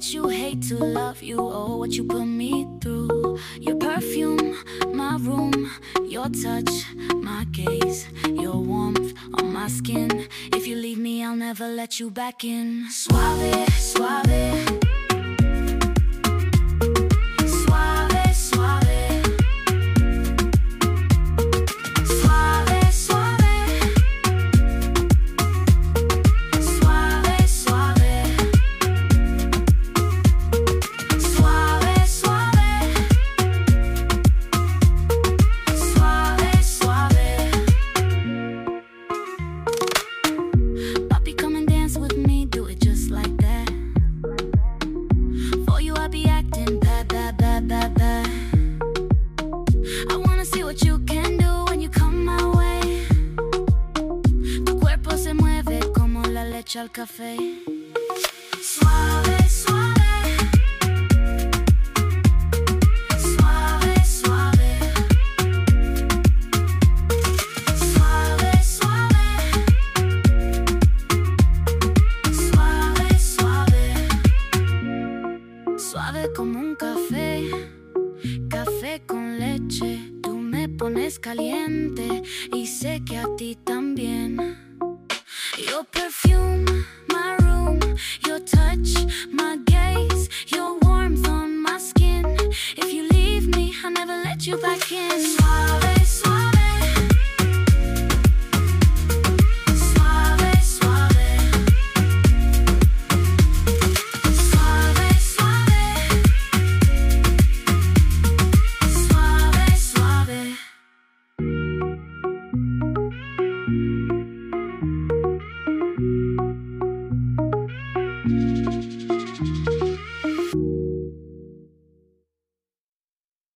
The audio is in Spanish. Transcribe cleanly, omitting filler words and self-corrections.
much you hate to love you. Oh, what you put me through. Your perfume, my room, your touch, my gaze, your warmth on my skin. If you leave me, I'll never let you back in. Suave, suave. Suave, suave. Suave, suave. Suave, suave. Suave, suave. Suave, suave. Papi, come and dance with me, do it just like that. For you I be acting bad, bad, bad, bad, bad. I wanna see what you can do when you come my way. Tu cuerpo se mueve como la leche al café. Suave, suave. Suave, suave. Suave, suave. Suave, suave. Suave como un café. Café con leche. Tú me pones caliente y sé que a ti también. Your perfume,